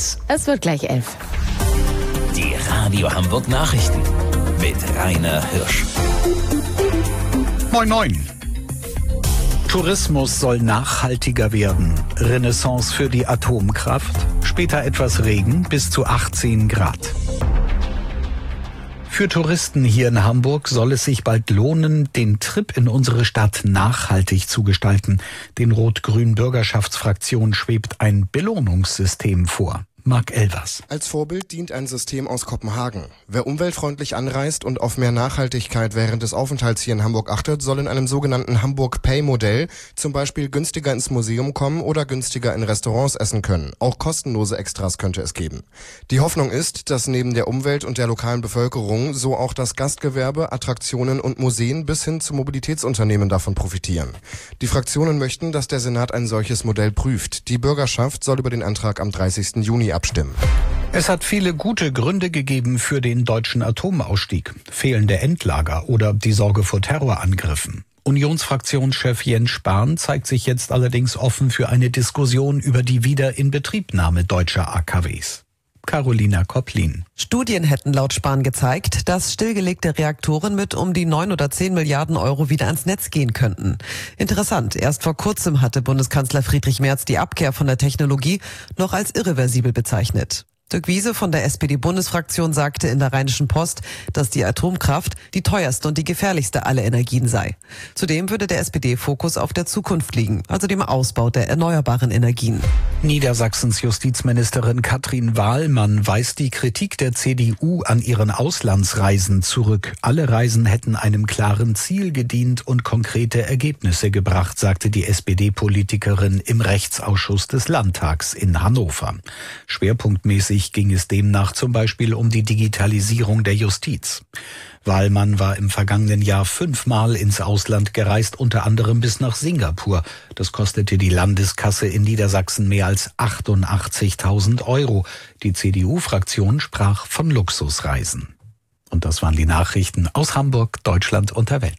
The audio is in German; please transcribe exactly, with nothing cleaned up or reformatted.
eins. Es wird gleich elf. Die Radio Hamburg Nachrichten mit Rainer Hirsch. Moin Moin. Tourismus soll nachhaltiger werden. Renaissance für die Atomkraft. Später etwas Regen bis zu achtzehn Grad. Für Touristen hier in Hamburg soll es sich bald lohnen, den Trip in unsere Stadt nachhaltig zu gestalten. Den rot-grünen Bürgerschaftsfraktionen schwebt ein Belohnungssystem vor. Marc Elvers. Als Vorbild dient ein System aus Kopenhagen. Wer umweltfreundlich anreist und auf mehr Nachhaltigkeit während des Aufenthalts hier in Hamburg achtet, soll in einem sogenannten Hamburg-Pay-Modell zum Beispiel günstiger ins Museum kommen oder günstiger in Restaurants essen können. Auch kostenlose Extras könnte es geben. Die Hoffnung ist, dass neben der Umwelt und der lokalen Bevölkerung so auch das Gastgewerbe, Attraktionen und Museen bis hin zu Mobilitätsunternehmen davon profitieren. Die Fraktionen möchten, dass der Senat ein solches Modell prüft. Die Bürgerschaft soll über den Antrag am dreißigsten Juni abstimmen. Es hat viele gute Gründe gegeben für den deutschen Atomausstieg. Fehlende Endlager oder die Sorge vor Terrorangriffen. Unionsfraktionschef Jens Spahn zeigt sich jetzt allerdings offen für eine Diskussion über die Wiederinbetriebnahme deutscher A K Ws. Carolina Kopplin. Studien hätten laut Spahn gezeigt, dass stillgelegte Reaktoren mit um die neun oder zehn Milliarden Euro wieder ans Netz gehen könnten. Interessant, erst vor kurzem hatte Bundeskanzler Friedrich Merz die Abkehr von der Technologie noch als irreversibel bezeichnet. Dirk Wiese von der S P D-Bundesfraktion sagte in der Rheinischen Post, dass die Atomkraft die teuerste und die gefährlichste aller Energien sei. Zudem würde der S P D-Fokus auf der Zukunft liegen, also dem Ausbau der erneuerbaren Energien. Niedersachsens Justizministerin Katrin Wahlmann weist die Kritik der C D U an ihren Auslandsreisen zurück. Alle Reisen hätten einem klaren Ziel gedient und konkrete Ergebnisse gebracht, sagte die S P D-Politikerin im Rechtsausschuss des Landtags in Hannover. Schwerpunktmäßig ging es demnach zum Beispiel um die Digitalisierung der Justiz. Wahlmann war im vergangenen Jahr fünfmal ins Ausland gereist, unter anderem bis nach Singapur. Das kostete die Landeskasse in Niedersachsen mehr als achtundachtzigtausend Euro. Die C D U-Fraktion sprach von Luxusreisen. Und das waren die Nachrichten aus Hamburg, Deutschland und der Welt.